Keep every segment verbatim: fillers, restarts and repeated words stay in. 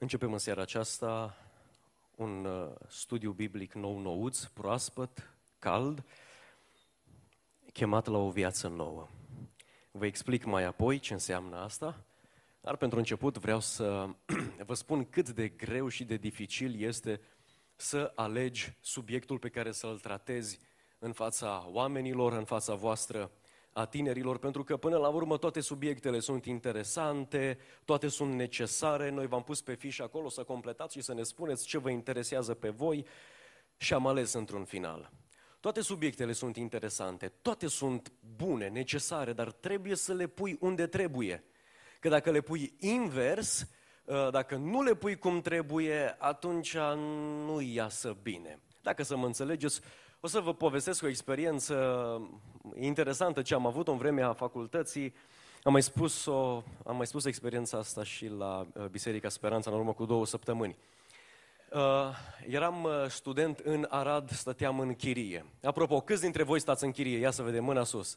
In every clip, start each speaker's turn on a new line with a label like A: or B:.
A: Începem în seara aceasta un uh, studiu biblic nou-nouț, proaspăt, cald, chemat la o viață nouă. Vă explic mai apoi ce înseamnă asta, dar pentru început vreau să vă spun cât de greu și de dificil este să alegi subiectul pe care să-l tratezi în fața oamenilor, în fața voastră, a tinerilor, pentru că până la urmă toate subiectele sunt interesante, toate sunt necesare. Noi v-am pus pe fișă acolo să completați și să ne spuneți ce vă interesează pe voi și am ales într-un final. Toate subiectele sunt interesante, toate sunt bune, necesare, dar trebuie să le pui unde trebuie. Că dacă le pui invers, dacă nu le pui cum trebuie, atunci nu iasă bine. Dacă să mă înțelegeți, o să vă povestesc o experiență interesantă ce am avut în vremea facultății. Am mai spus, o, am mai spus experiența asta și la Biserica Speranța în urmă cu două săptămâni. Uh, eram student în Arad, stăteam în chirie. Apropo, câți dintre voi stați în chirie? Ia să vedem, mâna sus.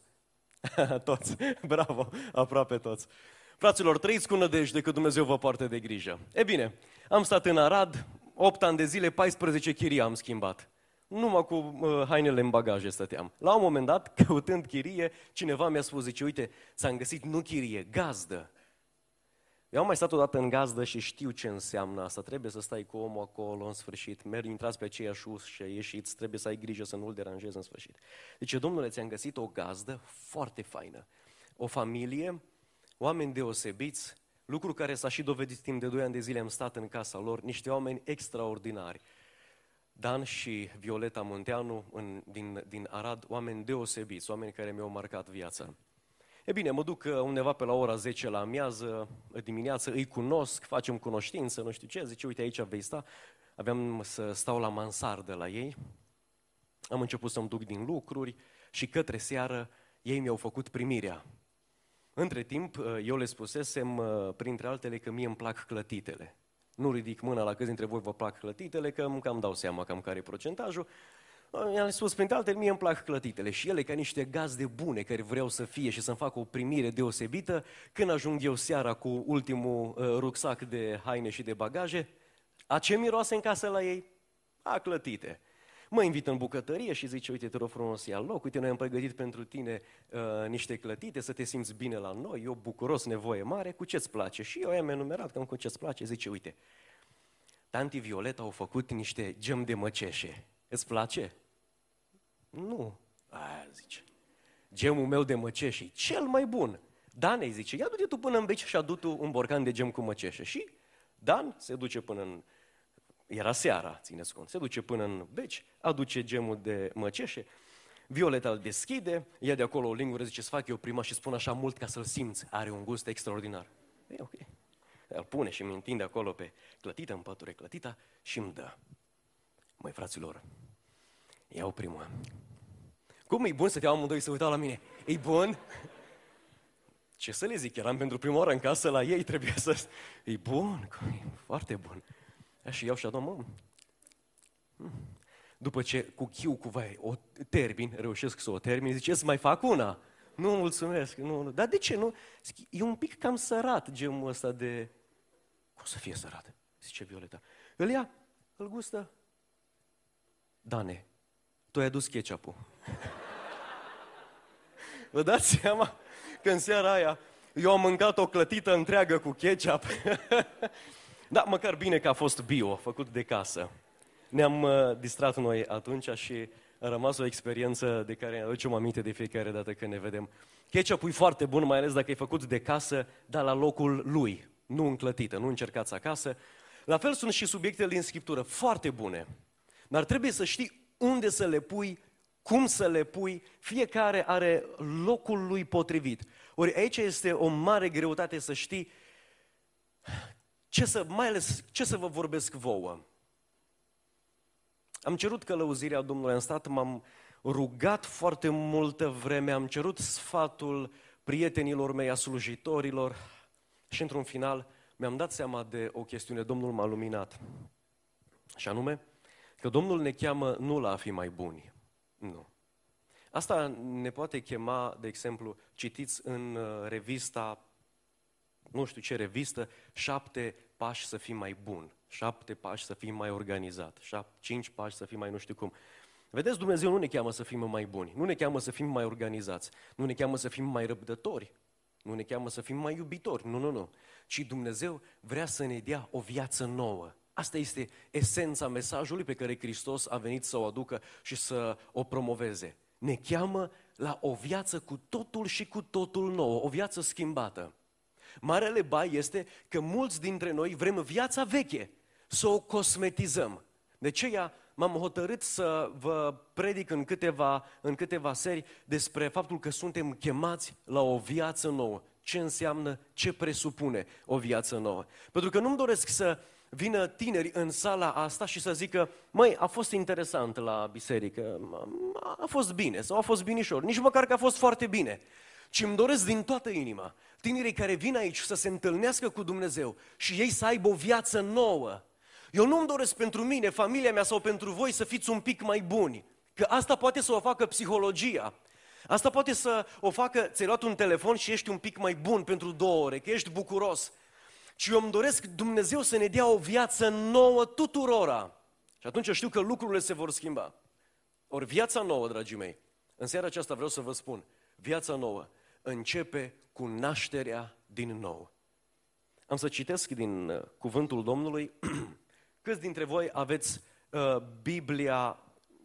A: Toți, bravo, aproape toți. Fraților, trăiți cu nădejde că Dumnezeu vă poartă de grijă. E bine, am stat în Arad, opt ani de zile, paisprezece chirii am schimbat. Numai cu uh, hainele în bagaje stăteam. La un moment dat, căutând chirie, cineva mi-a spus, zice, uite, ți-am găsit nu chirie, gazdă. Eu am mai stat odată în gazdă și știu ce înseamnă asta. Trebuie să stai cu omul acolo în sfârșit, mergi, intrați pe aceeași ușă, ieșiți, trebuie să ai grijă să nu-l deranjezi în sfârșit. Deci, domnule, ți-am găsit o gazdă foarte faină. O familie, oameni deosebiți, lucru care s-a și dovedit timp de doi ani de zile, am stat în casa lor, niște oameni extraordinari. Dan și Violeta Munteanu în, din, din Arad, oameni deosebiți, oameni care mi-au marcat viața. E bine, mă duc undeva pe la ora zece la amiază, dimineață, îi cunosc, facem cunoștință, nu știu ce, zice, uite aici vei sta. Aveam să stau la mansardă la ei, am început să-mi duc din lucruri și către seară ei mi-au făcut primirea. Între timp, eu le spusesem, printre altele, că mie îmi plac clătitele. Nu ridic mâna la câți dintre voi vă plac clătitele, că îmi cam dau seama cam care e procentajul. I-am spus, printre altele, mie îmi plac clătitele. Și ele, ca niște gazde bune care vreau să fie și să-mi facă o primire deosebită, când ajung eu seara cu ultimul uh, rucsac de haine și de bagaje, a ce miroase în casă la ei? A clătite. Mă invită în bucătărie și zice, uite, te rog frumos, ia loc, uite, noi am pregătit pentru tine uh, niște clătite, să te simți bine la noi, eu bucuros, nevoie mare, cu ce-ți place? Și eu i-am enumerat cam cu ce-ți place, zice, uite, tanti Violeta au făcut niște gem de măceșe, îți place? Nu, aia zice, gemul meu de măceșe e cel mai bun. Dan îi zice, ia du-te tu până în beci și adu tu un borcan de gem cu măceșe. Și Dan se duce până în... Era seara, țineți cont. Se duce până în beci, aduce gemul de măceșe, Violeta îl deschide, ia de acolo o lingură, zice, să fac eu prima și spun așa mult ca să-l simți. Are un gust extraordinar. E ok. Îl pune și mi întinde acolo pe clătită, în păture clătita și îmi dă. Măi, fraților, iau prima. Cum e bun să te amândoi să uitau la mine? E bun? Ce să le zic, eram pentru prima oară în casă la ei, trebuie să... E bun, e foarte bun. Și iau și adun, mă. După ce cu chiu, cu vai, o termin, reușesc să o termin, zice, să mai fac una. Nu, mulțumesc, nu, nu. Dar de ce nu? Zic, e un pic cam sărat gemul ăsta de... Cum să fie sărat? Zice Violeta. Îl ia, îl gustă. Dane, tu ai adus ketchup-ul. Vă dați seama că în seara aia eu am mâncat o clătită întreagă cu ketchup. Da, măcar bine că a fost bio, făcut de casă. Ne-am uh, distrat noi atunci și a rămas o experiență de care ne aducem aminte de fiecare dată când ne vedem. Ketchup-ul e foarte bun, mai ales dacă e făcut de casă, dar la locul lui, nu în clătită, nu încercați acasă. La fel sunt și subiectele din Scriptură, foarte bune. Dar trebuie să știi unde să le pui, cum să le pui, fiecare are locul lui potrivit. Ori aici este o mare greutate să știi ce să, mai ales ce să vă vorbesc vouă. Am cerut călăuzirea Domnului, am stat, m-am rugat foarte multă vreme, am cerut sfatul prietenilor mei, a slujitorilor și într-un final mi-am dat seama de o chestiune, Domnul m-a luminat. Și anume, că Domnul ne cheamă nu la a fi mai buni, nu. Asta ne poate chema, de exemplu, citiți în revista, nu știu ce revistă, șapte pași să fii mai bun, șapte pași să fii mai organizat, șapte, cinci pași să fii mai nu știu cum. Vedeți, Dumnezeu nu ne cheamă să fim mai buni, nu ne cheamă să fim mai organizați, nu ne cheamă să fim mai răbdători, nu ne cheamă să fim mai iubitori, nu, nu, nu. Ci Dumnezeu vrea să ne dea o viață nouă. Asta este esența mesajului pe care Hristos a venit să o aducă și să o promoveze. Ne cheamă la o viață cu totul și cu totul nouă, o viață schimbată. Marele bai este că mulți dintre noi vrem viața veche, să o cosmetizăm. De aceea m-am hotărât să vă predic în câteva, în câteva serii despre faptul că suntem chemați la o viață nouă. Ce înseamnă, ce presupune o viață nouă. Pentru că nu-mi doresc să vină tineri în sala asta și să zică: măi, a fost interesant la biserică, a fost bine sau a fost binișor, nici măcar că a fost foarte bine. Ci îmi doresc din toată inima tinerii care vin aici să se întâlnească cu Dumnezeu și ei să aibă o viață nouă. Eu nu-mi doresc pentru mine, familia mea sau pentru voi să fiți un pic mai buni, că asta poate să o facă psihologia. Asta poate să o facă, ți-ai luat un telefon și ești un pic mai bun pentru două ore, că ești bucuros. Ci eu îmi doresc Dumnezeu să ne dea o viață nouă tuturora. Și atunci știu că lucrurile se vor schimba. Ori viața nouă, dragii mei, în seara aceasta vreau să vă spun, viața nouă începe cu nașterea din nou. Am să citesc din uh, cuvântul Domnului. Câți dintre voi aveți uh, Biblia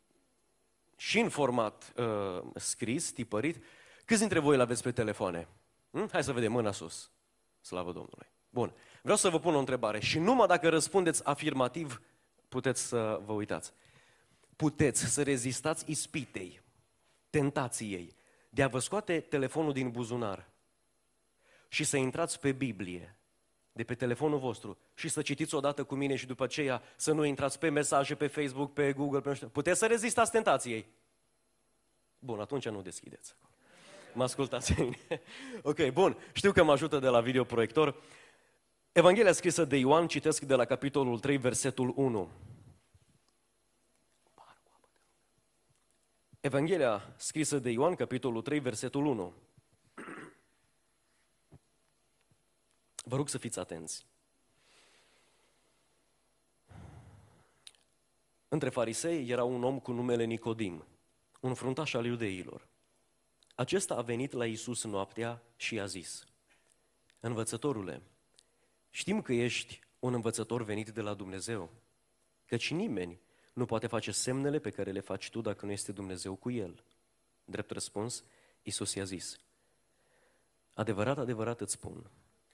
A: și în format uh, scris, tipărit? Câți dintre voi îl aveți pe telefoane? Hm? Hai să vedem, mâna sus. Slavă Domnului. Bun, vreau să vă pun o întrebare și numai dacă răspundeți afirmativ puteți să vă uitați. Puteți să rezistați ispitei, tentației de a vă scoate telefonul din buzunar și să intrați pe Biblie de pe telefonul vostru și să citiți odată cu mine și după aceea să nu intrați pe mesaje, pe Facebook, pe Google, pe nu știu. Puteți să rezistați tentației? Bun, atunci nu deschideți. Mă ascultați. Ok, bun. Știu că mă ajută de la videoproiector. Evanghelia scrisă de Ioan, citesc de la capitolul trei, versetul unu. Evanghelia scrisă de Ioan, capitolul trei, versetul unu. Vă rog să fiți atenți. Între farisei era un om cu numele Nicodim, un fruntaș al iudeilor. Acesta a venit la Iisus noaptea și i-a zis: Învățătorule, știm că ești un învățător venit de la Dumnezeu, căci nimeni nu poate face semnele pe care le faci tu dacă nu este Dumnezeu cu el. Drept răspuns, Iisus i-a zis: Adevărat, adevărat îți spun,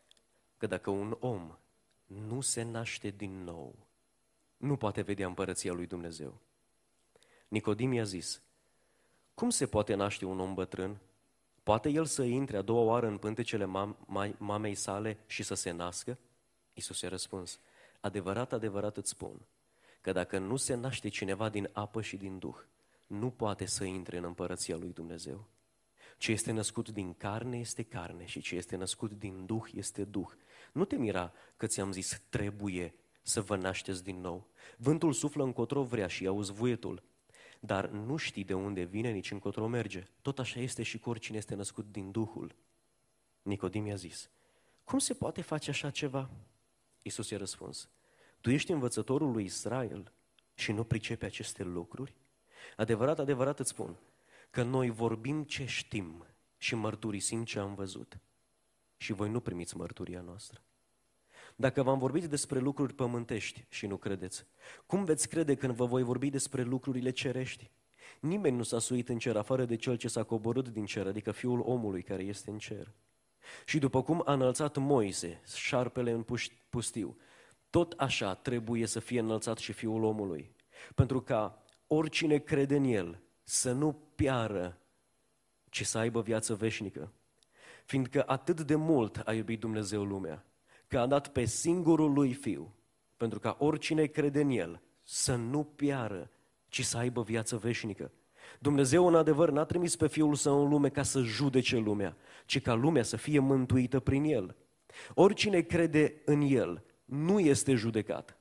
A: că dacă un om nu se naște din nou, nu poate vedea împărăția lui Dumnezeu. Nicodim i-a zis: Cum se poate naște un om bătrân? Poate el să intre a doua oară în pântecele mam- mamei sale și să se nască? Iisus i-a răspuns: Adevărat, adevărat îți spun, că dacă nu se naște cineva din apă și din Duh, nu poate să intre în împărăția lui Dumnezeu. Ce este născut din carne este carne și ce este născut din Duh este Duh. Nu te mira că ți-am zis trebuie să vă nașteți din nou. Vântul suflă încotro vrea și auzi vuietul, dar nu știi de unde vine, nici încotro merge. Tot așa este și cu oricine este născut din Duhul. Nicodim i-a zis: Cum se poate face așa ceva? Iisus i-a răspuns: Tu ești învățătorul lui Israel și nu pricepi aceste lucruri? Adevărat, adevărat îți spun, că noi vorbim ce știm și mărturisim ce am văzut. Și voi nu primiți mărturia noastră. Dacă v-am vorbit despre lucruri pământești și nu credeți, cum veți crede când vă voi vorbi despre lucrurile cerești? Nimeni nu s-a suit în cer afară de cel ce s-a coborât din cer, adică Fiul omului care este în cer. Și după cum a înălțat Moise șarpele în pustiu, tot așa trebuie să fie înălțat și Fiul omului, pentru ca oricine crede în el să nu piară, ci să aibă viață veșnică. Fiindcă atât de mult a iubit Dumnezeu lumea, că a dat pe singurul lui Fiu, pentru ca oricine crede în el să nu piară, ci să aibă viață veșnică. Dumnezeu în adevăr n-a trimis pe Fiul Său în lume ca să judece lumea, ci ca lumea să fie mântuită prin el. Oricine crede în el nu este judecat,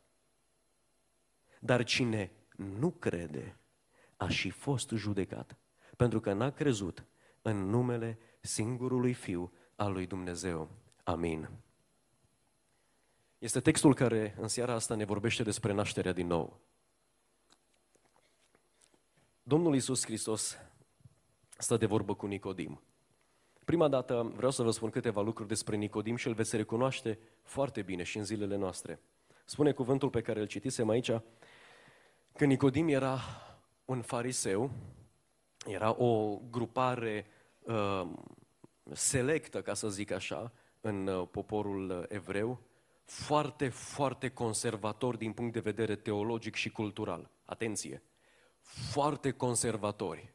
A: dar cine nu crede a și fost judecat, pentru că n-a crezut în numele singurului Fiu al lui Dumnezeu. Amin. Este textul care în seara asta ne vorbește despre nașterea din nou. Domnul Iisus Hristos stă de vorbă cu Nicodim. Prima dată vreau să vă spun câteva lucruri despre Nicodim și îl veți recunoaște foarte bine și în zilele noastre. Spune cuvântul pe care îl citisem aici, că Nicodim era un fariseu, era o grupare uh, selectă, ca să zic așa, în uh, poporul evreu, foarte, foarte conservator din punct de vedere teologic și cultural. Atenție! Foarte conservatori.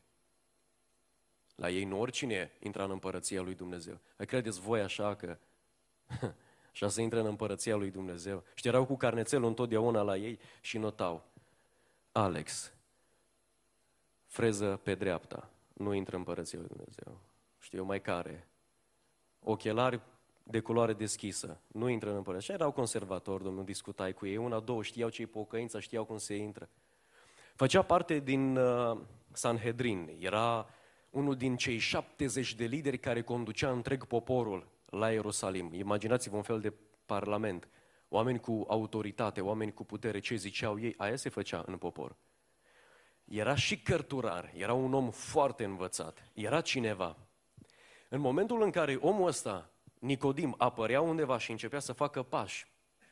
A: La ei nu oricine intra în împărăția lui Dumnezeu. Credeți voi așa că așa se intră în împărăția lui Dumnezeu? Și erau cu carnețelul întotdeauna la ei și notau: Alex, freză pe dreapta, nu intră în împărăția lui Dumnezeu. Știu eu mai care. Ochelari de culoare deschisă, nu intră în împărăția. Și erau conservatori, domnul, discutai cu ei. Una, două, știau ce-i pocăința, știau cum se intră. Făcea parte din uh, Sanhedrin, era unul din cei șaptezeci de lideri care conducea întreg poporul la Ierusalim. Imaginați-vă un fel de parlament, oameni cu autoritate, oameni cu putere, ce ziceau ei, aia se făcea în popor. Era și cărturar, era un om foarte învățat, era cineva. În momentul în care omul ăsta, Nicodim, apărea undeva și începea să facă pași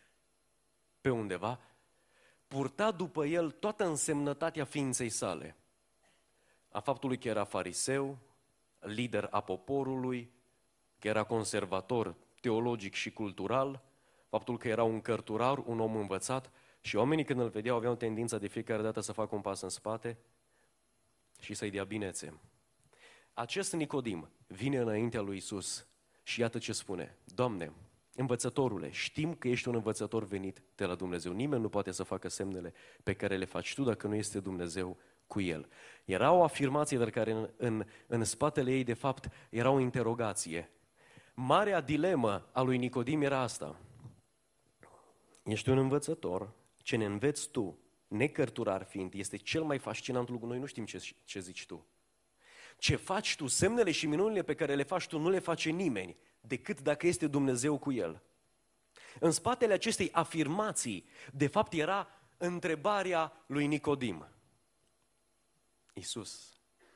A: pe undeva, purta după el toată însemnătatea ființei sale, a faptului că era fariseu, lider a poporului, că era conservator teologic și cultural, faptul că era un cărturar, un om învățat, și oamenii când îl vedeau aveau tendința de fiecare dată să facă un pas în spate și să-i dea binețe. Acest Nicodim vine înaintea lui Iisus și iată ce spune: Doamne, învățătorule, știm că ești un învățător venit de la Dumnezeu. Nimeni nu poate să facă semnele pe care le faci tu dacă nu este Dumnezeu cu el. Era o afirmație, dar care în, în, în spatele ei, de fapt, era o interogație. Marea dilemă a lui Nicodim era asta: ești un învățător, ce ne înveți tu, necărturar fiind, este cel mai fascinant lucru, noi nu știm ce, ce zici tu. Ce faci tu, semnele și minunile pe care le faci tu, nu le face nimeni, decât dacă este Dumnezeu cu el. În spatele acestei afirmații, de fapt, era întrebarea lui Nicodim: Iisus,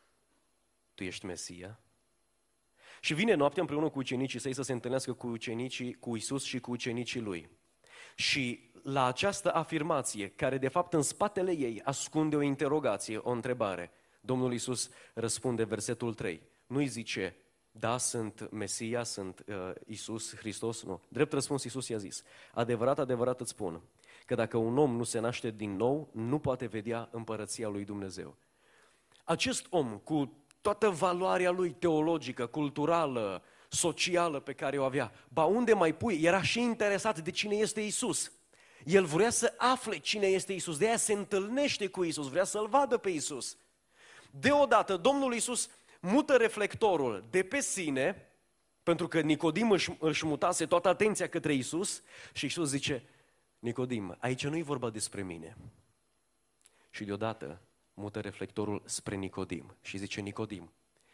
A: tu ești Mesia? Și vine noaptea împreună cu ucenicii săi să se întâlnească cu ucenicii, cu Iisus și cu ucenicii lui. Și la această afirmație, care de fapt în spatele ei ascunde o interogație, o întrebare, Domnul Iisus răspunde, versetul trei. Nu-i zice: da, sunt Mesia, sunt uh, Iisus Hristos, nu. Drept răspuns, Iisus i-a zis: adevărat, adevărat îți spun că dacă un om nu se naște din nou, nu poate vedea împărăția lui Dumnezeu. Acest om, cu toată valoarea lui teologică, culturală, socială pe care o avea, ba unde mai pui, era și interesat de cine este Iisus. El vrea să afle cine este Iisus, de aia se întâlnește cu Iisus, vrea să-L vadă pe Iisus. Deodată, Domnul Iisus mută reflectorul de pe sine, pentru că Nicodim își, își mutase toată atenția către Iisus, și Iisus zice: Nicodim, aici nu e vorba despre mine. Și deodată mută reflectorul spre Nicodim și zice: Nicodim,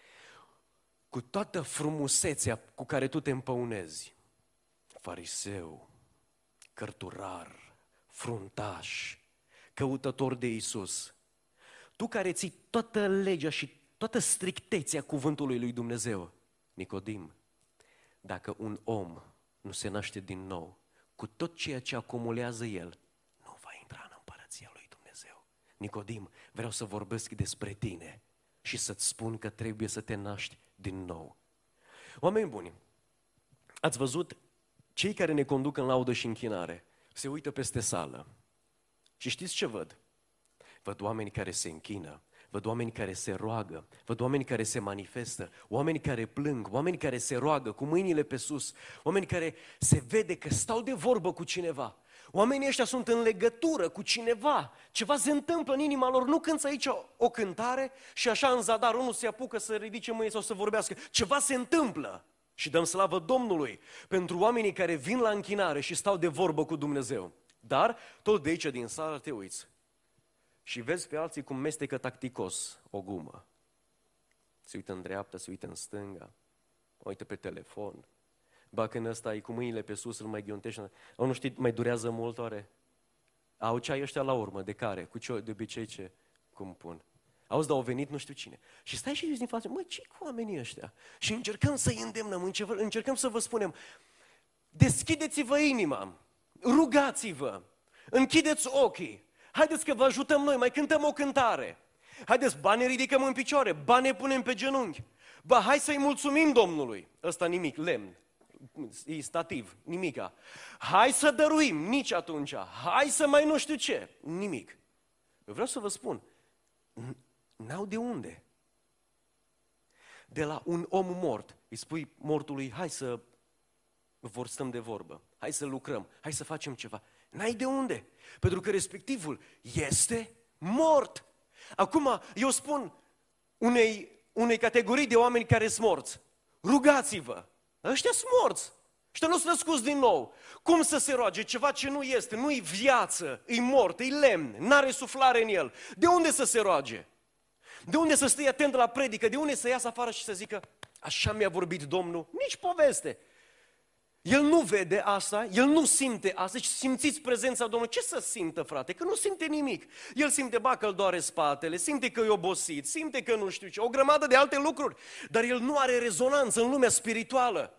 A: cu toată frumusețea cu care tu te împăunezi, fariseu, cărturar, fruntaș, căutător de Iisus, tu care ții toată legea și toată strictețea cuvântului lui Dumnezeu, Nicodim, dacă un om nu se naște din nou, cu tot ceea ce acumulează el, nu va intra în împărăția lui Dumnezeu. Nicodim, vreau să vorbesc despre tine și să-ți spun că trebuie să te naști din nou. Oameni buni, ați văzut, cei care ne conduc în laudă și închinare se uită peste sală și știți ce văd? Văd oameni care se închină, văd oameni care se roagă, văd oameni care se manifestă, oameni care plâng, oameni care se roagă cu mâinile pe sus, oameni care se vede că stau de vorbă cu cineva. Oamenii ăștia sunt în legătură cu cineva, ceva se întâmplă în inima lor, nu cântă aici o, o cântare și așa în zadar unul se apucă să ridice mâini sau să vorbească, ceva se întâmplă și dăm slavă Domnului pentru oamenii care vin la închinare și stau de vorbă cu Dumnezeu. Dar tot de aici din sală te uiți și vezi pe alții cum mestecă tacticos o gumă. Se uită în dreapta, se uită în stânga, uită pe telefon. Ba când ăsta e cu mâinile pe sus, îl mai ghiontește. Au, nu știi, mai durează mult oare? Au ceai ăștia la urmă, de care? Cu ce, de obicei ce? Cum pun? Auzi, dar au venit nu știu cine. Și stai și zici din față, măi, ce-i cu oamenii ăștia? Și încercăm să-i îndemnăm, încercăm să vă spunem, deschideți-vă inima, rugați-vă, închideți ochii, haideți că vă ajutăm noi, mai cântăm o cântare. Haideți, ba ne ridicăm în picioare, ba ne punem pe genunchi. Ba, hai să-i mulțumim Domnului. Ăsta nimic, lemn, e stativ, nimica. Hai să dăruim, nici atunci. Hai să mai nu știu ce, nimic. Eu vreau să vă spun, n-au de unde. De la un om mort, îi spui mortului, hai să vor stăm de vorbă, hai să lucrăm, hai să facem ceva. N-ai de unde, pentru că respectivul este mort. Acum, eu spun unei, unei categorii de oameni care sunt morți, rugați-vă, ăștia sunt morți, ăștia nu sunt născuți din nou. Cum să se roage ceva ce nu este, nu-i viață, e mort, e lemn, n-are suflare în el. De unde să se roage? De unde să stai atent la predică? De unde să iasă afară și să zică, așa mi-a vorbit Domnul? Nici poveste. El nu vede asta, el nu simte asta, și simțiți prezența Domnului. Ce să simtă, frate? Că nu simte nimic. El simte, ba, că îl doare spatele, simte că e obosit, simte că nu știu ce, o grămadă de alte lucruri, dar el nu are rezonanță în lumea spirituală.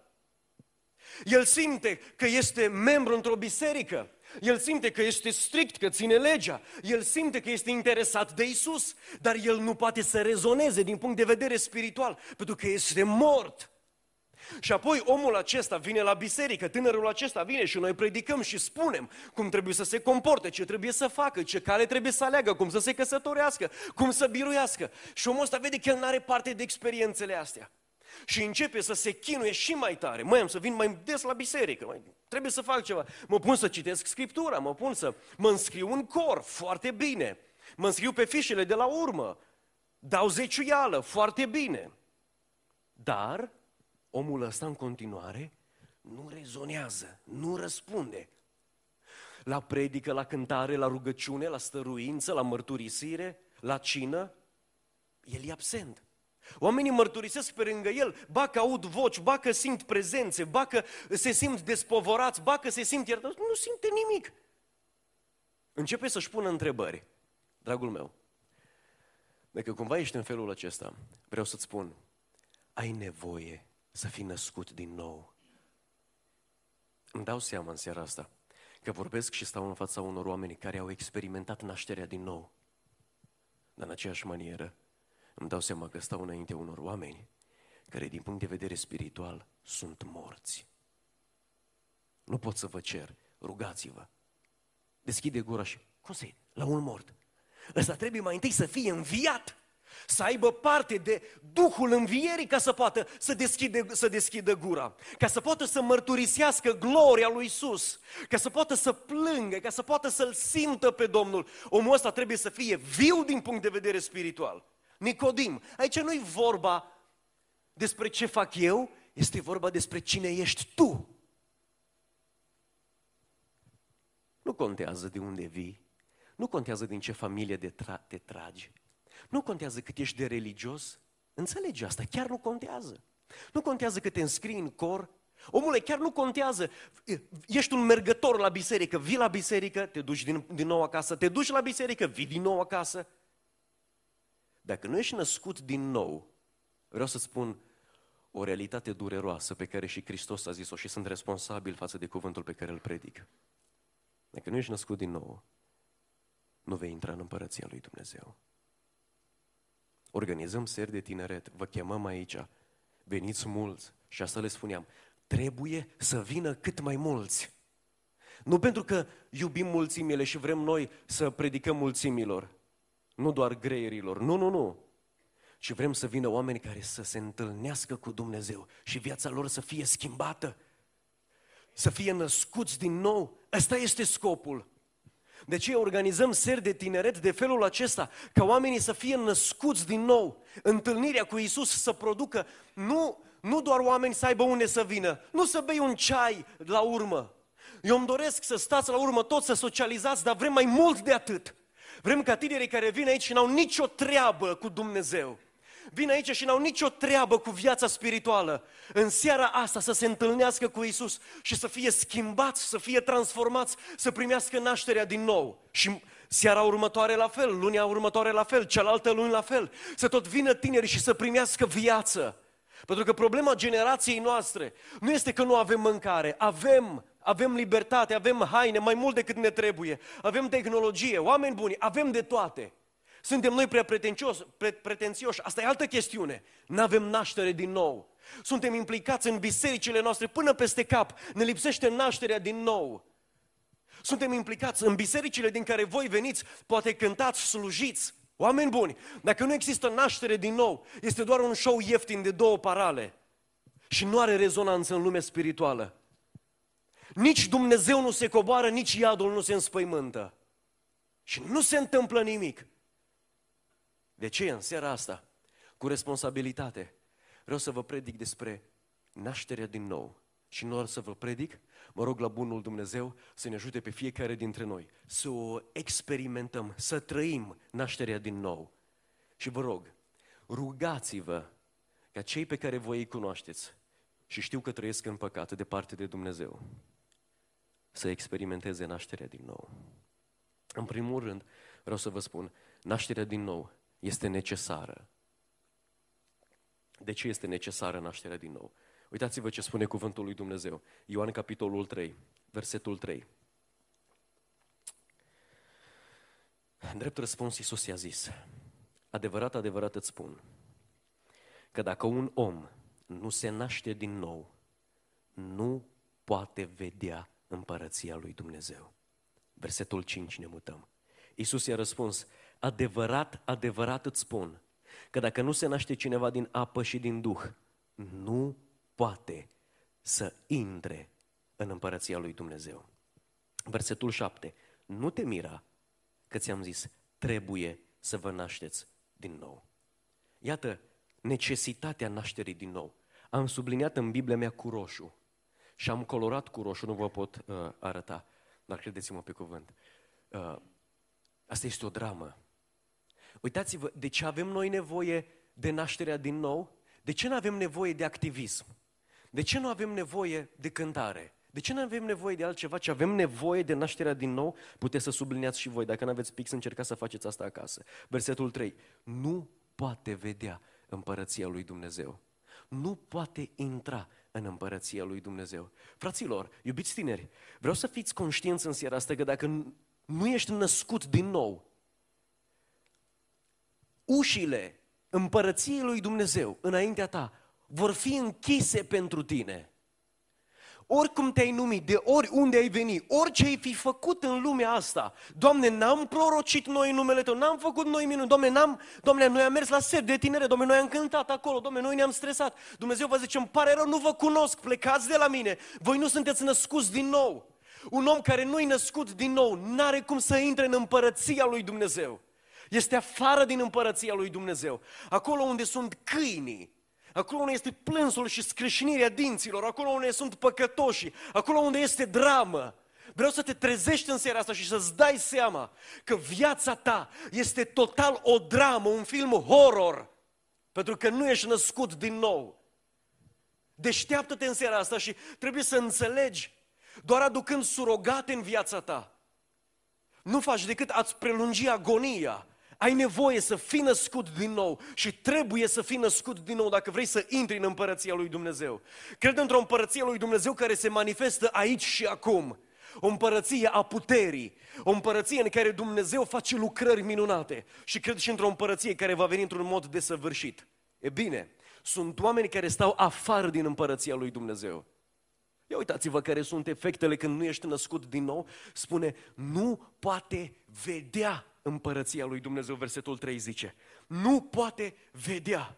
A: El simte că este membru într-o biserică, el simte că este strict, că ține legea, el simte că este interesat de Isus, dar el nu poate să rezoneze din punct de vedere spiritual, pentru că este mort. Și apoi omul acesta vine la biserică, tânărul acesta vine și noi predicăm și spunem cum trebuie să se comporte, ce trebuie să facă, ce cale trebuie să aleagă, cum să se căsătorească, cum să biruiască. Și omul ăsta vede că el nu are parte de experiențele astea. Și începe să se chinuie și mai tare. Măi, am să vin mai des la biserică, mai, trebuie să fac ceva. Mă pun să citesc Scriptura, mă pun să mă înscriu în cor, foarte bine. Mă înscriu pe fișele de la urmă, dau zeciuială, foarte bine. Dar omul ăsta în continuare nu rezonează, nu răspunde. La predică, la cântare, la rugăciune, la stăruință, la mărturisire, la cină, el e absent. Oamenii mărturisesc pe lângă el, ba că aud voci, ba că simt prezențe, ba că se simt despovorați, ba că se simt iertați, nu simte nimic. Începe să-și pună întrebări. Dragul meu, dacă cumva ești în felul acesta, vreau să-ți spun, ai nevoie să fii născut din nou. Îmi dau seama în seara asta că vorbesc și stau în fața unor oameni care au experimentat nașterea din nou. Dar în aceeași manieră, îmi dau seama că stau înainte unor oameni care, din punct de vedere spiritual, sunt morți. Nu pot să vă cer, rugați-vă. Deschide gura și, cum să-i? La un mort. Ăsta trebuie mai întâi să fie înviat, să aibă parte de Duhul învierii ca să poată să deschide, să deschidă gura, ca să poată să mărturisească gloria lui Iisus, ca să poată să plângă, ca să poată să-L simtă pe Domnul. Omul ăsta trebuie să fie viu din punct de vedere spiritual. Nicodim, aici nu-i vorba despre ce fac eu, este vorba despre cine ești tu. Nu contează de unde vii, nu contează din ce familie de tra- te tragi, nu contează cât ești de religios, înțelegi asta, chiar nu contează. Nu contează că te înscrii în cor, omule, chiar nu contează, ești un mergător la biserică, vii la biserică, te duci din, din nou acasă, te duci la biserică, vii din nou acasă. Dacă nu ești născut din nou, vreau să spun o realitate dureroasă pe care și Hristos a zis-o și sunt responsabil față de cuvântul pe care îl predic. Dacă nu ești născut din nou, nu vei intra în împărăția lui Dumnezeu. Organizăm seri de tineret, vă chemăm aici, veniți mulți și asta le spuneam, trebuie să vină cât mai mulți. Nu pentru că iubim mulțimile și vrem noi să predicăm mulțimilor, nu doar greierilor, nu, nu, nu, ci vrem să vină oameni care să se întâlnească cu Dumnezeu și viața lor să fie schimbată, să fie născuți din nou. Ăsta este scopul. De ce organizăm seri de tineret de felul acesta, ca oamenii să fie născuți din nou, întâlnirea cu Iisus să producă, nu, nu doar oameni să aibă unde să vină, nu să bei un ceai la urmă. Eu îmi doresc să stați la urmă toți să socializați, dar vrem mai mult de atât. Vrem ca tinerii care vin aici și n-au nicio treabă cu Dumnezeu, vin aici și n-au nicio treabă cu viața spirituală, în seara asta să se întâlnească cu Iisus și să fie schimbați, să fie transformați, să primească nașterea din nou. Și seara următoare la fel, lunea următoare la fel, cealaltă luni la fel, să tot vină tineri și să primească viață. Pentru că problema generației noastre nu este că nu avem mâncare, avem, avem libertate, avem haine mai mult decât ne trebuie, avem tehnologie, oameni buni, avem de toate. Suntem noi prea pretențioși, pre, pretențioși, asta e altă chestiune, n-avem naștere din nou. Suntem implicați în bisericile noastre până peste cap, ne lipsește nașterea din nou. Suntem implicați în bisericile din care voi veniți, poate cântați, slujiți. Oameni buni, dacă nu există naștere din nou, este doar un show ieftin de două parale și nu are rezonanță în lumea spirituală. Nici Dumnezeu nu se coboară, nici iadul nu se înspăimântă. Și nu se întâmplă nimic. De ce în seara asta, cu responsabilitate, vreau să vă predic despre nașterea din nou. Și nu doar să vă predic, mă rog la bunul Dumnezeu să ne ajute pe fiecare dintre noi să o experimentăm, să trăim nașterea din nou. Și vă rog, rugați-vă ca cei pe care voi îi cunoașteți și știu că trăiesc în păcat departe de Dumnezeu, să experimenteze nașterea din nou. În primul rând, vreau să vă spun, nașterea din nou este necesară. De ce este necesară nașterea din nou? Uitați-vă ce spune cuvântul lui Dumnezeu. Ioan, capitolul trei, versetul trei. În drept răspuns, Iisus i-a zis, adevărat, adevărat îți spun, că dacă un om nu se naște din nou, nu poate vedea împărăția lui Dumnezeu. Versetul cinci ne mutăm. Iisus i-a răspuns, adevărat, adevărat îți spun, că dacă nu se naște cineva din apă și din Duh, nu poate să intre în împărăția lui Dumnezeu. Versetul șapte. Nu te mira că ți-am zis, trebuie să vă nașteți din nou. Iată necesitatea nașterii din nou. Am subliniat în Biblia mea cu roșu și am colorat cu roșu, nu vă pot uh, arăta, dar credeți-mă pe cuvânt. Uh, asta este o dramă. Uitați-vă, de ce avem noi nevoie de nașterea din nou? De ce nu avem nevoie de activism? De ce nu avem nevoie de cântare? De ce nu avem nevoie de altceva, ce avem nevoie de nașterea din nou? Puteți să subliniați și voi, dacă nu aveți pix, încercați să faceți asta acasă. Versetul trei. Nu poate vedea împărăția lui Dumnezeu. Nu poate intra în împărăția lui Dumnezeu. Fraților, iubiți tineri, vreau să fiți conștienți în seara asta că dacă nu ești născut din nou, ușile împărăției lui Dumnezeu înaintea ta vor fi închise pentru tine. Oricum te-ai numit, de oriunde ai venit, orice ai fi făcut în lumea asta, Doamne, n-am prorocit noi în numele Tău, n-am făcut noi minuni, Doamne, n-am, Doamne, noi am mers la seri de tinere, Doamne, noi am cântat acolo, Doamne, noi ne-am stresat. Dumnezeu vă zice, îmi pare rău, nu vă cunosc, plecați de la mine, voi nu sunteți născuți din nou. Un om care nu-i născut din nou n-are cum să intre în împărăția lui Dumnezeu. Este afară din împărăția lui Dumnezeu. Acolo unde sunt câinii, acolo unde este plânsul și scrâșnirea dinților, acolo unde sunt păcătoșii, acolo unde este dramă. Vreau să te trezești în seara asta și să-ți dai seama că viața ta este total o dramă, un film horror, pentru că nu ești născut din nou. Deșteaptă-te în seara asta și trebuie să înțelegi, doar aducând surogate în viața ta, nu faci decât a-ți prelungi agonia. Ai nevoie să fii născut din nou și trebuie să fii născut din nou dacă vrei să intri în împărăția lui Dumnezeu. Cred într-o împărăție lui Dumnezeu care se manifestă aici și acum. O împărăție a puterii, o împărăție în care Dumnezeu face lucrări minunate și cred și într-o împărăție care va veni într-un mod desăvârșit. E bine, sunt oameni care stau afară din împărăția lui Dumnezeu. Ia uitați-vă care sunt efectele când nu ești născut din nou. Spune, nu poate vedea împărăția lui Dumnezeu, versetul trei zice. Nu poate vedea.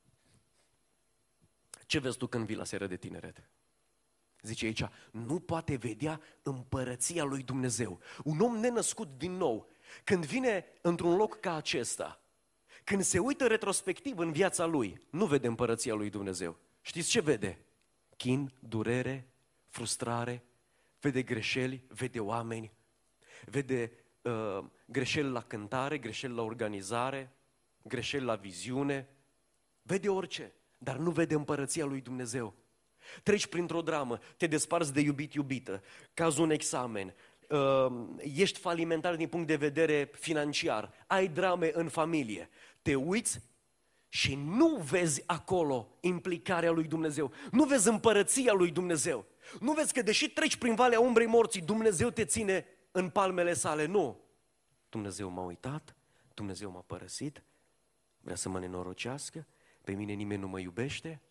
A: Ce vezi tu când vii la seară de tineret? Zice aici, nu poate vedea împărăția lui Dumnezeu. Un om nenăscut din nou, când vine într-un loc ca acesta, când se uită retrospectiv în viața lui, nu vede împărăția lui Dumnezeu. Știți ce vede? Chin, durere, frustrare, vede greșeli, vede oameni, vede uh, greșeli la cântare, greșeli la organizare, greșeli la viziune, vede orice, dar nu vede împărăția lui Dumnezeu. Treci printr-o dramă, te desparți de iubit-iubită, cazi un examen, ești falimentar din punct de vedere financiar, ai drame în familie, te uiți și nu vezi acolo implicarea lui Dumnezeu, nu vezi împărăția lui Dumnezeu, nu vezi că deși treci prin valea umbrei morții, Dumnezeu te ține în palmele sale, nu. Dumnezeu m-a uitat, Dumnezeu m-a părăsit, vrea să mă nenorocească, pe mine nimeni nu mă iubește,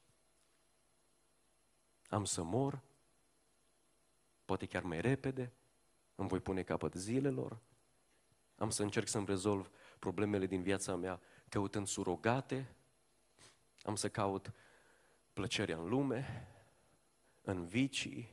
A: am să mor, poate chiar mai repede, îmi voi pune capăt zilelor, am să încerc să-mi rezolv problemele din viața mea căutând surogate, am să caut plăcerea în lume, în vicii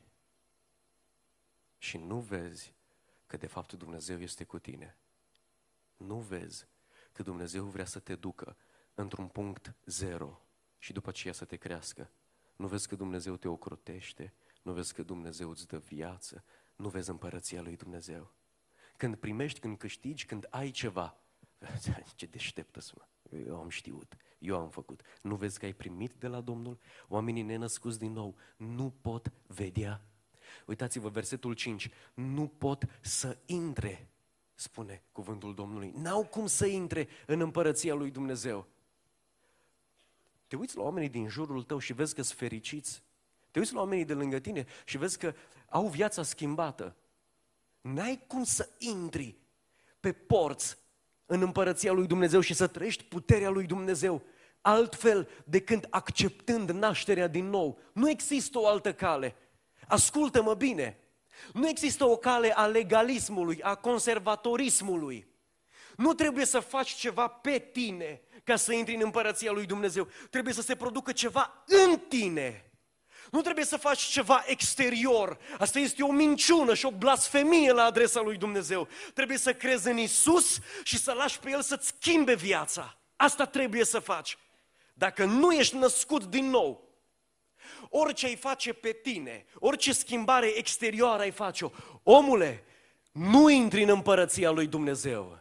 A: și nu vezi că de fapt Dumnezeu este cu tine. Nu vezi că Dumnezeu vrea să te ducă într-un punct zero și după aceea să te crească. Nu vezi că Dumnezeu te ocrotește, nu vezi că Dumnezeu îți dă viață, nu vezi împărăția lui Dumnezeu. Când primești, când câștigi, când ai ceva, ce deșteptă sună, eu am știut, eu am făcut. Nu vezi că ai primit de la Domnul? Oamenii nenăscuți din nou nu pot vedea. Uitați-vă, versetul cinci, nu pot să intre, spune cuvântul Domnului. N-au cum să intre în împărăția lui Dumnezeu. Te uiți la oamenii din jurul tău și vezi că sunt fericiți. Te uiți la oamenii de lângă tine și vezi că au viața schimbată. N-ai cum să intri pe porți în împărăția lui Dumnezeu și să trăiești puterea lui Dumnezeu altfel decât acceptând nașterea din nou. Nu există o altă cale. Ascultă-mă bine. Nu există o cale a legalismului, a conservatorismului. Nu trebuie să faci ceva pe tine ca să intri în împărăția lui Dumnezeu. Trebuie să se producă ceva în tine. Nu trebuie să faci ceva exterior. Asta este o minciună și o blasfemie la adresa lui Dumnezeu. Trebuie să crezi în Isus și să lași pe El să-ți schimbe viața. Asta trebuie să faci. Dacă nu ești născut din nou, orice ai face pe tine, orice schimbare exterioară ai face-o, omule, nu intri în împărăția lui Dumnezeu.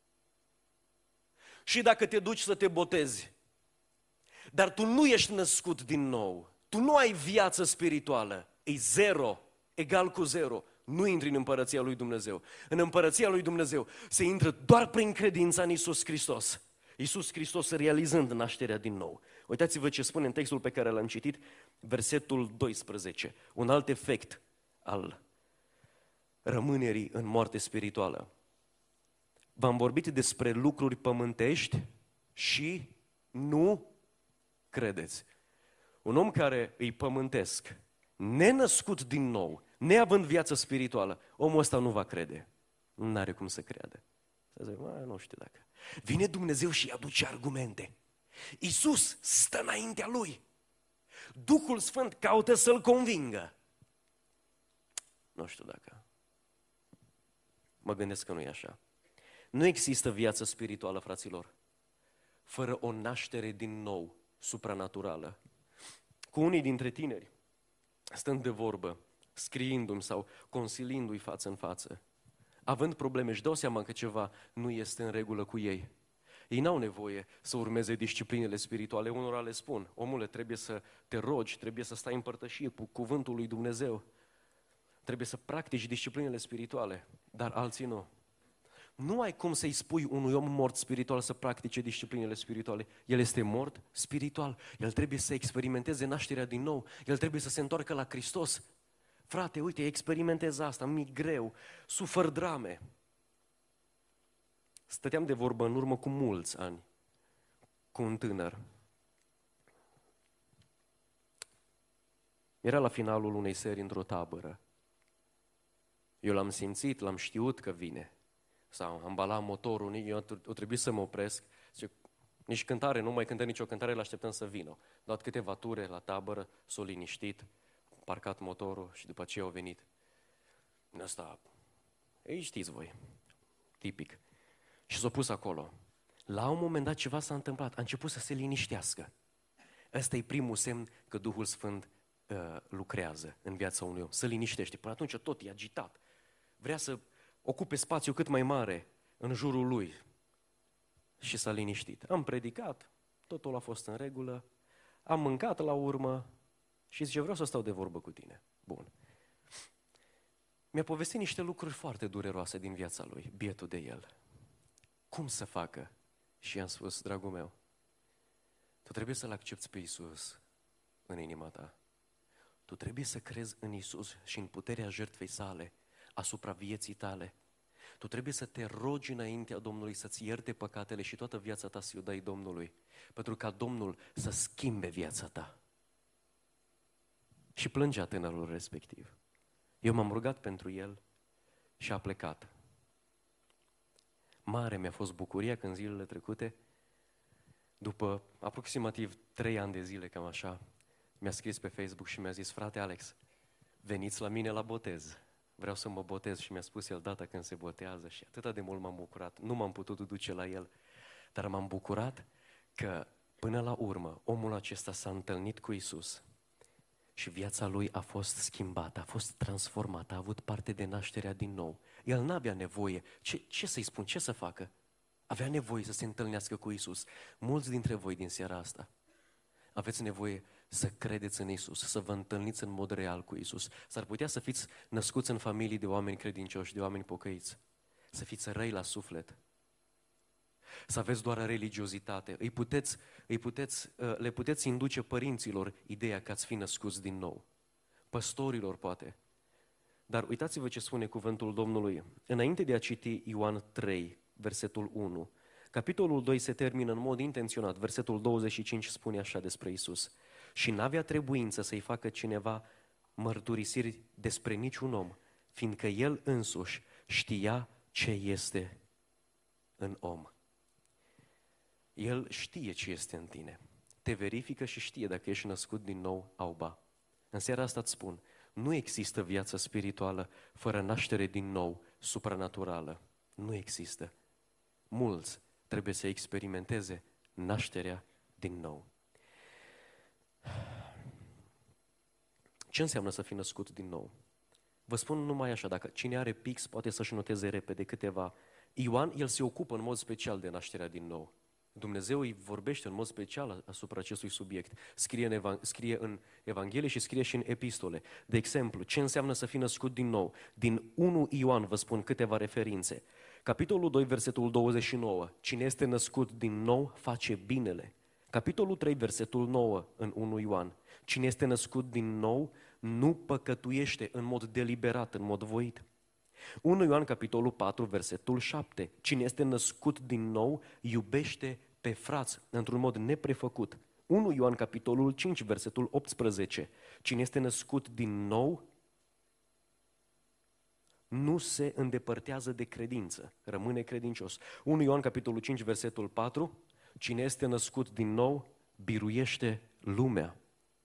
A: Și dacă te duci să te botezi, dar tu nu ești născut din nou, tu nu ai viață spirituală, e zero, egal cu zero, nu intri în împărăția lui Dumnezeu. În împărăția lui Dumnezeu se intră doar prin credința în Iisus Hristos. Iisus Hristos realizând nașterea din nou. Uitați-vă ce spune în textul pe care l-am citit, versetul doisprezece, un alt efect al rămânerii în moarte spirituală. V-am vorbit despre lucruri pământești și nu credeți. Un om care îi pământesc, nenăscut din nou, neavând viață spirituală, omul ăsta nu va crede. Nu are cum să creadă. Să zic, nu știu dacă. Vine Dumnezeu și îi aduce argumente. Iisus stă înaintea lui. Duhul Sfânt caută să-l convingă. Nu știu dacă. Mă gândesc că nu e așa. Nu există viață spirituală, fraților, fără o naștere din nou, supranaturală. Cu unii dintre tineri, stând de vorbă, scriindu-mi sau consiliindu-i față în față, având probleme, își dau seama că ceva nu este în regulă cu ei. Ei n-au nevoie să urmeze disciplinele spirituale. Unora le spun, omule, trebuie să te rogi, trebuie să stai în părtășie cu cuvântul lui Dumnezeu. Trebuie să practici disciplinele spirituale, dar alții nu. Nu ai cum să-i spui unui om mort spiritual să practice disciplinele spirituale. El este mort spiritual. El trebuie să experimenteze nașterea din nou. El trebuie să se întoarcă la Hristos. Frate, uite, experimentez asta, mi-e greu, sufăr drame. Stăteam de vorbă în urmă cu mulți ani cu un tânăr. Era la finalul unei serii într-o tabără. Eu l-am simțit, l-am știut că vine. Sau ambalat motorul, eu o trebuie să mă opresc. Zice, nici cântare, nu mai cântă nicio cântare, l-așteptăm să vină. Dat câteva ture la tabără, s-o liniștit, parcat motorul și după aceea au venit. Ăsta, ei știți voi, tipic. Și s-a pus acolo. La un moment dat ceva s-a întâmplat, a început să se liniștească. Ăsta e primul semn că Duhul Sfânt uh, lucrează în viața unui om, se liniștește. Până atunci tot e agitat. Vrea să ocupe spațiu cât mai mare în jurul lui. Și s-a liniștit. Am predicat, totul a fost în regulă, am mâncat la urmă și zice, vreau să stau de vorbă cu tine. Bun. Mi-a povestit niște lucruri foarte dureroase din viața lui, bietul de el. Cum să facă? Și i-am spus, dragul meu, tu trebuie să-L accepți pe Iisus în inima ta. Tu trebuie să crezi în Iisus și în puterea jertfei sale asupra vieții tale. Tu trebuie să te rogi înaintea Domnului să-ți ierte păcatele și toată viața ta să-i o dai Domnului, pentru ca Domnul să schimbe viața ta. Și plângea tânărul respectiv. Eu m-am rugat pentru el și a plecat. Mare mi-a fost bucuria când zilele trecute, după aproximativ trei ani de zile, cam așa, mi-a scris pe Facebook și mi-a zis, frate Alex, veniți la mine la botez. Vreau să mă botez și mi-a spus el data când se botează și atât de mult m-am bucurat. Nu m-am putut duce la el, dar m-am bucurat că până la urmă omul acesta s-a întâlnit cu Iisus și viața lui a fost schimbată, a fost transformată, a avut parte de nașterea din nou. El n-avea nevoie, ce, ce să-i spun, ce să facă? Avea nevoie să se întâlnească cu Iisus. Mulți dintre voi din seara asta aveți nevoie să credeți în Iisus, să vă întâlniți în mod real cu Iisus. S-ar putea să fiți născuți în familii de oameni credincioși, de oameni pocăiți, să fiți răi la suflet, să aveți doar religiozitate. Îi puteți, îi puteți, le puteți induce părinților ideea că ați fi născuți din nou, păstorilor poate. Dar uitați-vă ce spune cuvântul Domnului. Înainte de a citi Ioan trei, versetul unu, capitolul doi se termină în mod intenționat. Versetul douăzeci și cinci spune așa despre Iisus. Și n-avea trebuință să-i facă cineva mărturisiri despre niciun om, fiindcă El însuși știa ce este în om. El știe ce este în tine. Te verifică și știe dacă ești născut din nou au ba. În seara asta îți spun, nu există viață spirituală fără naștere din nou, supranaturală. Nu există. Mulți trebuie să experimenteze nașterea din nou. Ce înseamnă să fii născut din nou? Vă spun numai așa, dacă cine are pix poate să-și noteze repede câteva. Ioan, el se ocupă în mod special de nașterea din nou. Dumnezeu îi vorbește în mod special asupra acestui subiect. Scrie în, Evang- scrie în Evanghelie și scrie și în epistole. De exemplu, ce înseamnă să fii născut din nou? Din unu Ioan vă spun câteva referințe. Capitolul doi, versetul douăzeci și nouă. Cine este născut din nou face binele. Capitolul trei, versetul nouă în unu Ioan. Cine este născut din nou nu păcătuiește în mod deliberat, în mod voit. unu Ioan, capitolul patru, versetul șapte. Cine este născut din nou iubește pe frați într-un mod neprefăcut. unu Ioan, capitolul cinci, versetul optsprezece. Cine este născut din nou nu se îndepărtează de credință, rămâne credincios. unu Ioan, capitolul cinci, versetul patru. Cine este născut din nou biruiește lumea.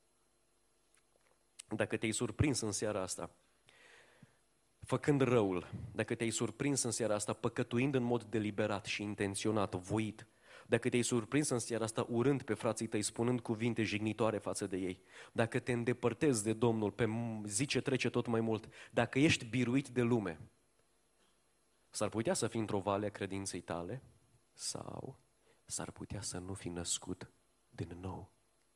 A: Dacă te-ai surprins în seara asta făcând răul, dacă te-ai surprins în seara asta păcătuind în mod deliberat și intenționat, voit, dacă te-ai surprins în seara asta urând pe frații tăi, spunând cuvinte jignitoare față de ei, dacă te îndepărtezi de Domnul pe zi ce trece tot mai mult, dacă ești biruit de lume, s-ar putea să fii într-o vale a credinței tale sau s-ar putea să nu fi născut din nou.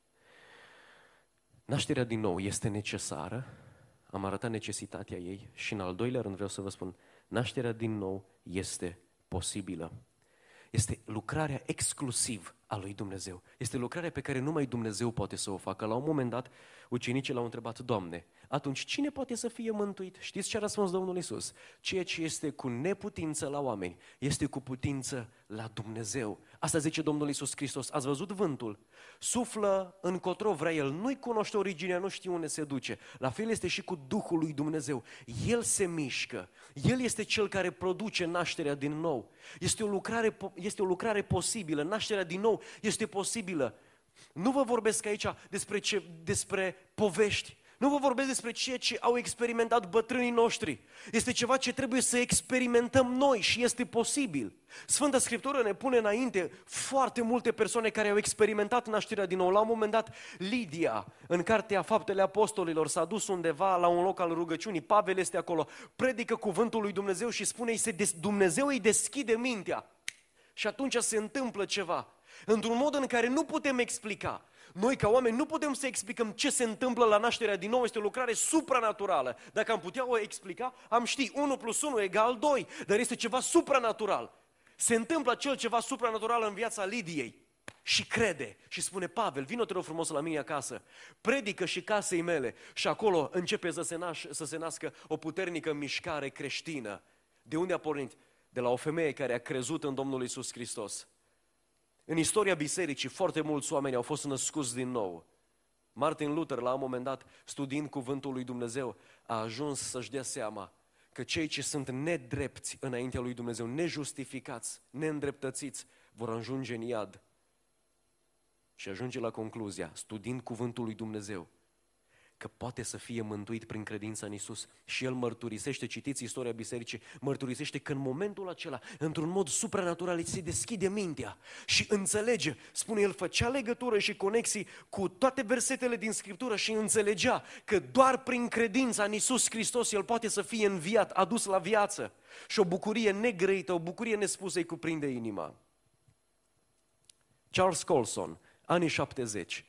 A: Nașterea din nou este necesară, am arătat necesitatea ei și în al doilea rând vreau să vă spun, nașterea din nou este posibilă. Este lucrarea exclusiv a lui Dumnezeu. Este lucrarea pe care numai Dumnezeu poate să o facă. La un moment dat, ucenicii l-au întrebat, Doamne, atunci cine poate să fie mântuit? Știți ce a răspuns Domnul Iisus? Ceea ce este cu neputință la oameni, este cu putință la Dumnezeu. Asta zice Domnul Iisus Hristos. Ați văzut vântul? Suflă încotro vrea El, nu-i cunoște originea, nu știe unde se duce. La fel este și cu Duhul lui Dumnezeu. El se mișcă. El este Cel care produce nașterea din nou. Este o lucrare, este o lucrare posibilă. Nașterea din nou este posibilă. Nu vă vorbesc aici despre, ce, despre povești. Nu vă vorbesc despre ceea ce au experimentat bătrânii noștri. Este ceva ce trebuie să experimentăm noi și este posibil. Sfânta Scriptură ne pune înainte foarte multe persoane care au experimentat nașterea din nou. La un moment dat, Lidia, în Cartea Faptele Apostolilor, s-a dus undeva la un loc al rugăciunii. Pavel este acolo, predică cuvântul lui Dumnezeu și spune, Dumnezeu îi deschide mintea. Și atunci se întâmplă ceva. într-un mod în care nu putem explica. Noi ca oameni nu putem să explicăm ce se întâmplă la nașterea din nou, este o lucrare supranaturală. Dacă am putea o explica, am ști unu plus unu egal doi, dar este ceva supranatural. Se întâmplă acel ceva supranatural în viața Lidiei și crede și spune: Pavel, vino te rog frumos la mine acasă, predică și casei mele, și acolo începe să se, naș- să se nască o puternică mișcare creștină. De unde a pornit? De la o femeie care a crezut în Domnul Iisus Hristos. În istoria bisericii, foarte mulți oameni au fost născuți din nou. Martin Luther, la un moment dat, studiind cuvântul lui Dumnezeu, a ajuns să-și dea seama că cei ce sunt nedrepți înaintea lui Dumnezeu, nejustificați, neîndreptățiți, vor ajunge în iad. Și ajunge la concluzia, studiind cuvântul lui Dumnezeu, că poate să fie mântuit prin credința în Iisus. Și el mărturisește, citiți istoria bisericii, mărturisește că în momentul acela, într-un mod supranatural, îi se deschide mintea și înțelege. Spune, el făcea legătură și conexii cu toate versetele din Scriptură și înțelegea că doar prin credința în Iisus Hristos el poate să fie înviat, adus la viață. Și o bucurie negrăită, o bucurie nespusă îi cuprinde inima. Charles Colson, anii șaptezeci,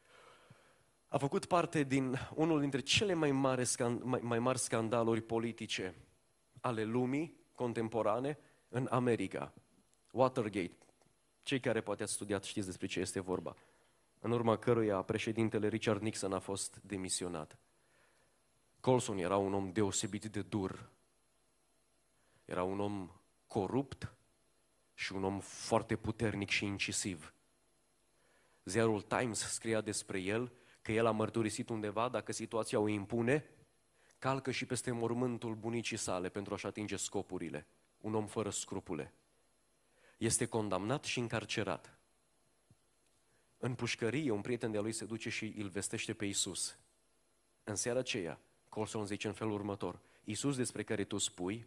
A: a făcut parte din unul dintre cele mai mari, mai, mai mari scandaluri politice ale lumii contemporane în America. Watergate. Cei care poate ați studiat știți despre ce este vorba. În urma căruia președintele Richard Nixon a fost demisionat. Colson era un om deosebit de dur. Era un om corupt și un om foarte puternic și incisiv. Ziarul Times scria despre el că el a mărturisit undeva, dacă situația o impune, calcă și peste mormântul bunicii sale pentru a-și atinge scopurile. Un om fără scrupule. Este condamnat și încarcerat. În pușcărie, un prieten de-a lui se duce și îl vestește pe Iisus. În seara aceea, Colson zice în felul următor: Iisus despre care tu spui,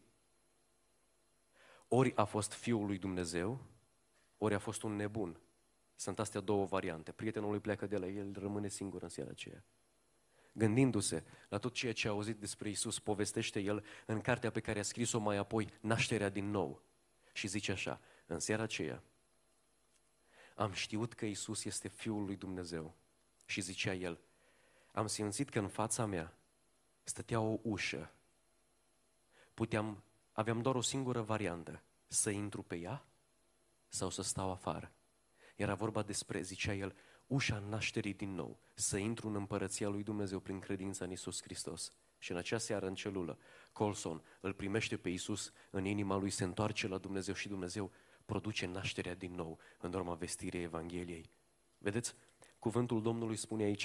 A: ori a fost Fiul lui Dumnezeu, ori a fost un nebun. Sunt astea două variante. Prietenul lui pleacă de la el, rămâne singur în seara aceea. Gândindu-se la tot ceea ce a auzit despre Iisus, povestește el în cartea pe care a scris-o mai apoi, Nașterea din nou. Și zice așa: în seara aceea am știut că Iisus este Fiul lui Dumnezeu. Și zicea el: am simțit că în fața mea stătea o ușă. Puteam, aveam doar o singură variantă, să intru pe ea sau să stau afară. Era vorba despre, zicea el, ușa nașterii din nou, să intru în împărăția lui Dumnezeu prin credința în Iisus Hristos. Și în acea seară, în celulă, Colson îl primește pe Iisus în inima lui, se întoarce la Dumnezeu și Dumnezeu produce nașterea din nou în urma vestirii Evangheliei. Vedeți? Cuvântul Domnului spune aici,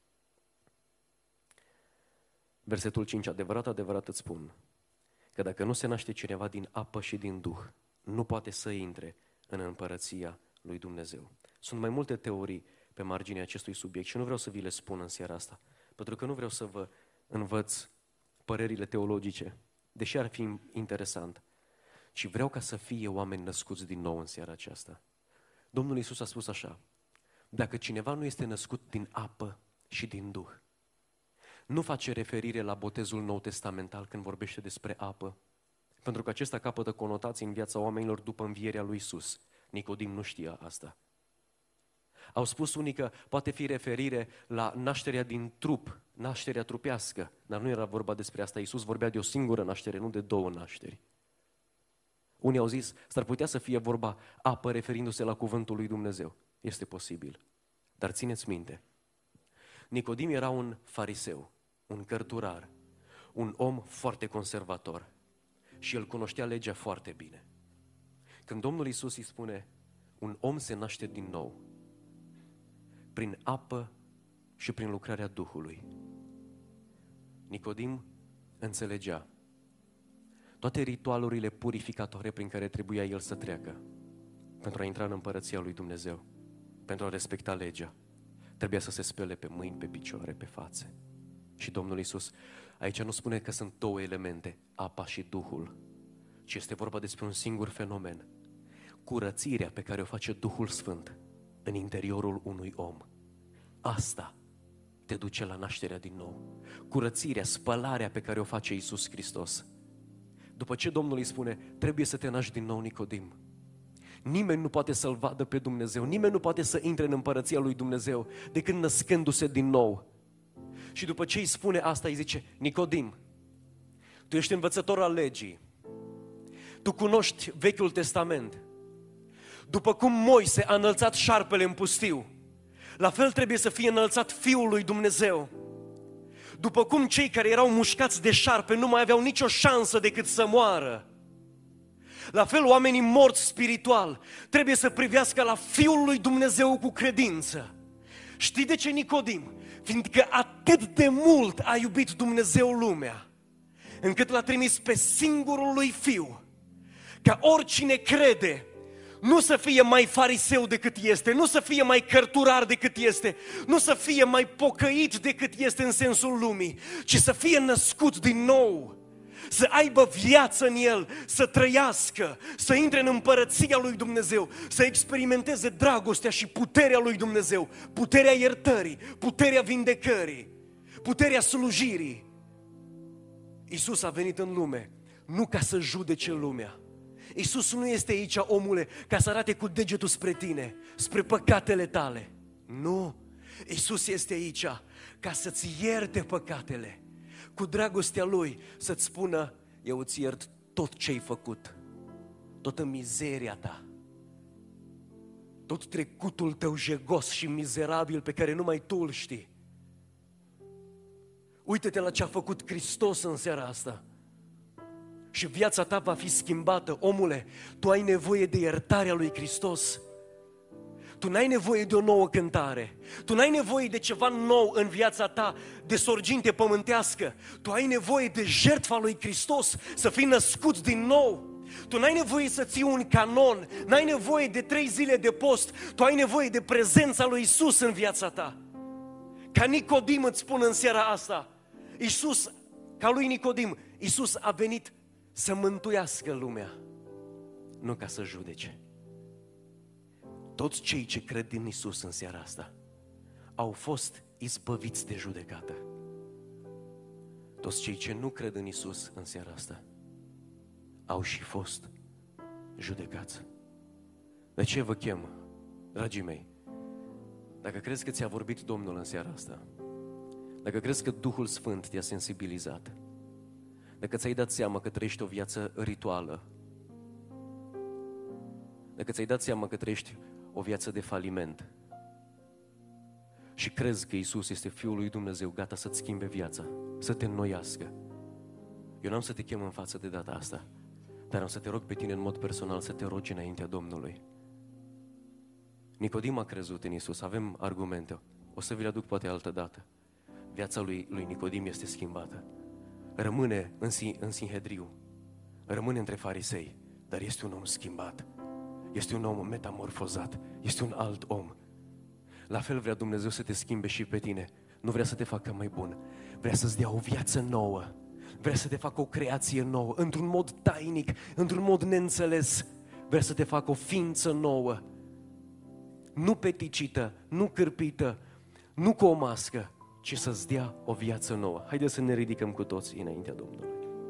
A: versetul cinci, adevărat, adevărat îți spun, că dacă nu se naște cineva din apă și din Duh, nu poate să intre în împărăția lui Dumnezeu. Sunt mai multe teorii pe marginea acestui subiect și nu vreau să vi le spun în seara asta, pentru că nu vreau să vă învăț părerile teologice, deși ar fi interesant, ci vreau ca să fie oameni născuți din nou în seara aceasta. Domnul Iisus a spus așa: dacă cineva nu este născut din apă și din Duh, nu face referire la botezul nou testamental când vorbește despre apă, pentru că acesta capătă conotații în viața oamenilor după învierea lui Iisus. Nicodim nu știa asta. Au spus unii că poate fi referire la nașterea din trup, nașterea trupească, dar nu era vorba despre asta. Iisus vorbea de o singură naștere, nu de două nașteri. Unii au zis, s-ar putea să fie vorba apă referindu-se la cuvântul lui Dumnezeu. Este posibil. Dar țineți minte, Nicodim era un fariseu, un cărturar, un om foarte conservator și el cunoștea legea foarte bine. Când Domnul Iisus îi spune, un om se naște din nou, prin apă și prin lucrarea Duhului, Nicodim înțelegea toate ritualurile purificatoare prin care trebuia el să treacă pentru a intra în împărăția lui Dumnezeu, pentru a respecta legea. Trebuia să se spele pe mâini, pe picioare, pe fațe. Și Domnul Iisus aici nu spune că sunt două elemente, apa și Duhul, ci este vorba despre un singur fenomen. Curățirea pe care o face Duhul Sfânt în interiorul unui om. Asta te duce la nașterea din nou. Curățirea, spălarea pe care o face Iisus Hristos. După ce Domnul îi spune, trebuie să te naști din nou, Nicodim, Nimeni nu poate să-L vadă pe Dumnezeu, nimeni nu poate să intre în împărăția lui Dumnezeu decât născându-se din nou. Și după ce îi spune asta, îi zice: Nicodim, tu ești învățător al legii, tu cunoști Vechiul Testament. După cum Moise a înălțat șarpele în pustiu, la fel trebuie să fie înălțat Fiul lui Dumnezeu. După cum cei care erau mușcați de șarpe nu mai aveau nicio șansă decât să moară, la fel oamenii morți spiritual trebuie să privească la Fiul lui Dumnezeu cu credință. Știi de ce, Nicodim? Fiindcă atât de mult a iubit Dumnezeu lumea, încât L-a trimis pe singurul lui Fiu, ca oricine crede nu să fie mai fariseu decât este, nu să fie mai cărturar decât este, nu să fie mai pocăit decât este în sensul lumii, ci să fie născut din nou, să aibă viață în el, să trăiască, să intre în împărăția lui Dumnezeu, să experimenteze dragostea și puterea lui Dumnezeu, puterea iertării, puterea vindecării, puterea slujirii. Iisus a venit în lume nu ca să judece lumea. Iisus nu este aici, omule, ca să arate cu degetul spre tine, spre păcatele tale. Nu! Iisus este aici ca să-ți ierte păcatele, cu dragostea Lui să-ți spună: eu îți iert tot ce ai făcut, toată mizeria ta, tot trecutul tău jegos și mizerabil pe care numai tu îl știi. Uită-te la ce a făcut Hristos în seara asta și viața ta va fi schimbată. Omule, tu ai nevoie de iertarea lui Hristos. Tu n-ai nevoie de o nouă cântare. Tu n-ai nevoie de ceva nou în viața ta, de sorginte pământească. Tu ai nevoie de jertfa lui Hristos, să fii născut din nou. Tu n-ai nevoie să ții un canon, n-ai nevoie de trei zile de post. Tu ai nevoie de prezența lui Iisus în viața ta. Ca Nicodim îți spun în seara asta, Iisus, ca lui Nicodim, Iisus a venit să mântuiască lumea, nu ca să judece. Toți cei ce cred din Iisus în seara asta au fost izbăviți de judecată. Toți cei ce nu cred în Iisus în seara asta au și fost judecați. De ce vă chem, dragii mei? Dacă crezi că ți-a vorbit Domnul în seara asta, dacă crezi că Duhul Sfânt te-a sensibilizat, dacă ți-ai dat seama că trăiești o viață rituală, dacă ți-ai dat seama că trăiești o viață de faliment și crezi că Iisus este Fiul lui Dumnezeu, gata să-ți schimbe viața, să te înnoiască, eu n-am să te chem în față de data asta, dar am să te rog pe tine în mod personal să te rogi înaintea Domnului. Nicodim a crezut în Iisus, avem argumente, o să vi le aduc poate altă dată. Viața lui, lui Nicodim este schimbată. Rămâne în, în Sinhedriu, rămâne între farisei, dar este un om schimbat. Este un om metamorfozat, este un alt om. La fel vrea Dumnezeu să te schimbe și pe tine. Nu vrea să te facă mai bun, vrea să-ți dea o viață nouă, vrea să te facă o creație nouă, într-un mod tainic, într-un mod neînțeles. Vrea să te facă o ființă nouă, nu peticită, nu cârpită, nu cu o mască, ci să-ți dea o viață nouă. Haideți să ne ridicăm cu toții înaintea Domnului.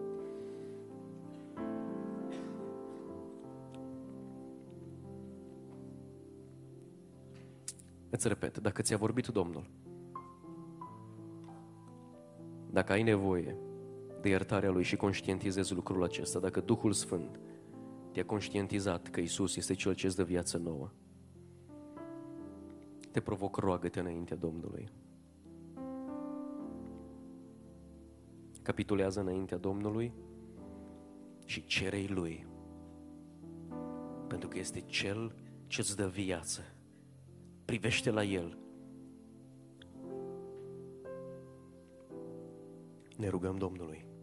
A: Îți repet, dacă ți-a vorbit Domnul, dacă ai nevoie de iertarea Lui și conștientizezi lucrul acesta, dacă Duhul Sfânt te-a conștientizat că Iisus este Cel ce îți dă viață nouă, te provoc, roagă-te înaintea Domnului. Capitulează înaintea Domnului și cere-i Lui, pentru că este Cel ce îți dă viață. Privește la El. Ne rugăm Domnului.